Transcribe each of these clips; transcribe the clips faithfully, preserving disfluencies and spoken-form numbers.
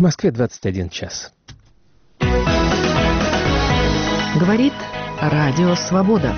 В Москве двадцать один час. Говорит Радио Свобода.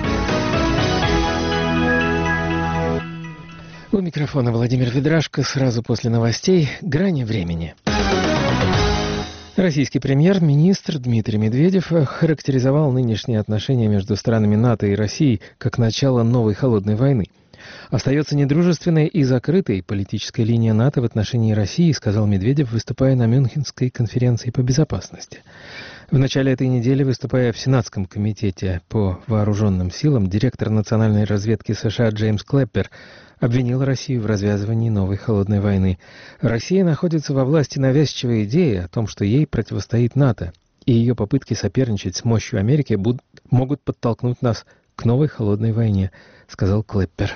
У микрофона Владимир Ведрашко. Сразу после новостей «Грани времени». Российский премьер-министр Дмитрий Медведев характеризовал нынешние отношения между странами НАТО и Россией как начало новой холодной войны. Остается недружественной и закрытой политическая линия НАТО в отношении России, сказал Медведев, выступая на Мюнхенской конференции по безопасности. В начале этой недели, выступая в Сенатском комитете по вооруженным силам, директор национальной разведки США Джеймс Клэппер обвинил Россию в развязывании новой холодной войны. Россия находится во власти навязчивой идеи о том, что ей противостоит НАТО, и ее попытки соперничать с мощью Америки будут, могут подтолкнуть нас к новой холодной войне, сказал Клэппер.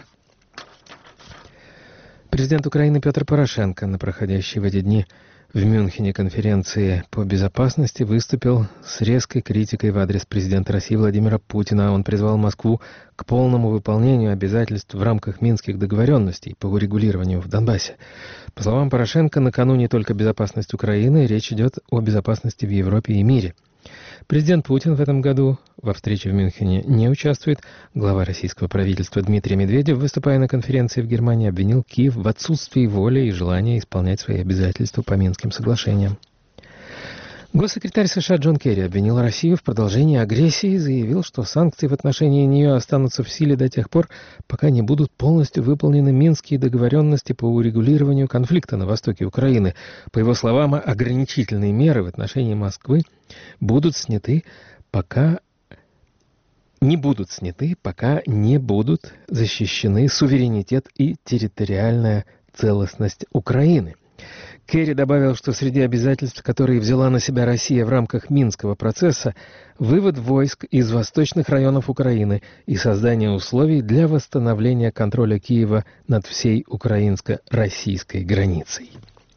Президент Украины Петр Порошенко на проходящей в эти дни в Мюнхене конференции по безопасности выступил с резкой критикой в адрес президента России Владимира Путина. Он призвал Москву к полному выполнению обязательств в рамках минских договоренностей по урегулированию в Донбассе. По словам Порошенко, на кону не только безопасность Украины, речь идет о безопасности в Европе и мире. Президент Путин в этом году во встрече в Мюнхене не участвует. Глава российского правительства Дмитрий Медведев, выступая на конференции в Германии, обвинил Киев в отсутствии воли и желания исполнять свои обязательства по Минским соглашениям. Госсекретарь США Джон Керри обвинил Россию в продолжении агрессии и заявил, что санкции в отношении нее останутся в силе до тех пор, пока не будут полностью выполнены минские договоренности по урегулированию конфликта на востоке Украины. По его словам, ограничительные меры в отношении Москвы будут сняты, пока не будут сняты, пока не будут защищены суверенитет и территориальная целостность Украины. Керри добавил, что среди обязательств, которые взяла на себя Россия в рамках Минского процесса, вывод войск из восточных районов Украины и создание условий для восстановления контроля Киева над всей украинско-российской границей.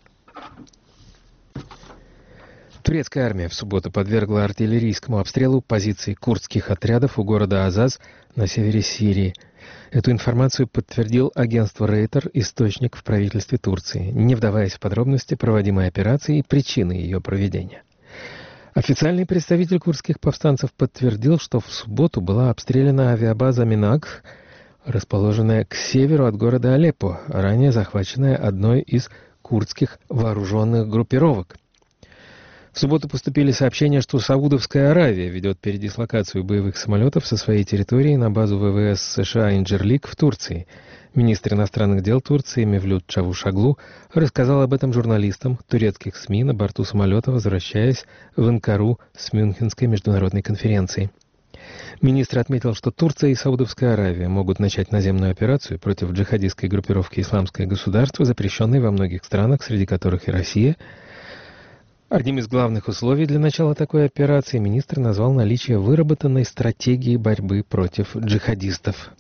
Турецкая армия в субботу подвергла артиллерийскому обстрелу позиции курдских отрядов у города Азаз на севере Сирии. Эту информацию подтвердил агентство Рейтер, источник в правительстве Турции, не вдаваясь в подробности проводимой операции и причины ее проведения. Официальный представитель курдских повстанцев подтвердил, что в субботу была обстреляна авиабаза Минаг, расположенная к северу от города Алеппо, ранее захваченная одной из курдских вооруженных группировок. В субботу поступили сообщения, что Саудовская Аравия ведет передислокацию боевых самолетов со своей территории на базу ВВС США Инджерлик в Турции. Министр иностранных дел Турции Мевлют Чавушоглу рассказал об этом журналистам турецких СМИ на борту самолета, возвращаясь в Анкару с Мюнхенской международной конференции. Министр отметил, что Турция и Саудовская Аравия могут начать наземную операцию против джихадистской группировки «Исламское государство», запрещенной во многих странах, среди которых и Россия. Одним из главных условий для начала такой операции министр назвал наличие выработанной стратегии борьбы против джихадистов.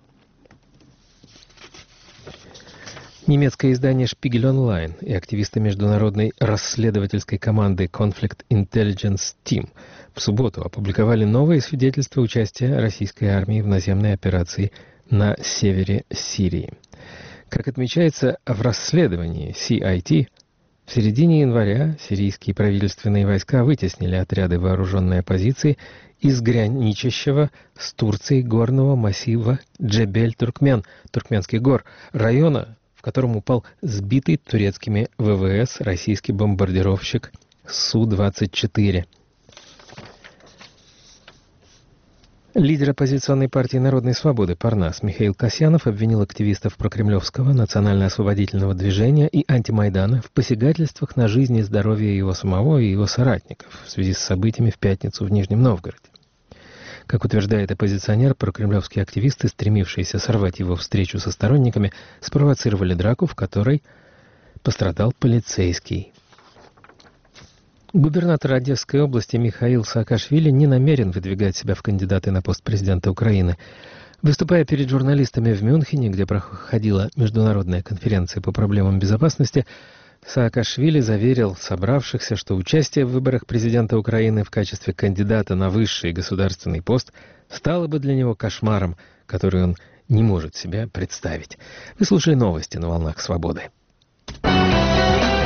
Немецкое издание Spiegel Online и активисты международной расследовательской команды Conflict Intelligence Team в субботу опубликовали новые свидетельства участия российской армии в наземной операции на севере Сирии. Как отмечается в расследовании си ай ти, в середине января сирийские правительственные войска вытеснили отряды вооруженной оппозиции из граничащего с Турцией горного массива Джебель-Туркмен, Туркменских гор, района, в котором упал сбитый турецкими ВВС российский бомбардировщик Су двадцать четыре. Лидер оппозиционной партии «Народной свободы» Парнас Михаил Касьянов обвинил активистов прокремлевского национально-освободительного движения и антимайдана в посягательствах на жизнь и здоровье его самого и его соратников в связи с событиями в пятницу в Нижнем Новгороде. Как утверждает оппозиционер, прокремлевские активисты, стремившиеся сорвать его встречу со сторонниками, спровоцировали драку, в которой пострадал полицейский. Губернатор Одесской области Михаил Саакашвили не намерен выдвигать себя в кандидаты на пост президента Украины. Выступая перед журналистами в Мюнхене, где проходила международная конференция по проблемам безопасности, Саакашвили заверил собравшихся, что участие в выборах президента Украины в качестве кандидата на высший государственный пост стало бы для него кошмаром, который он не может себе представить. Вы слушали новости на «Волнах Свободы».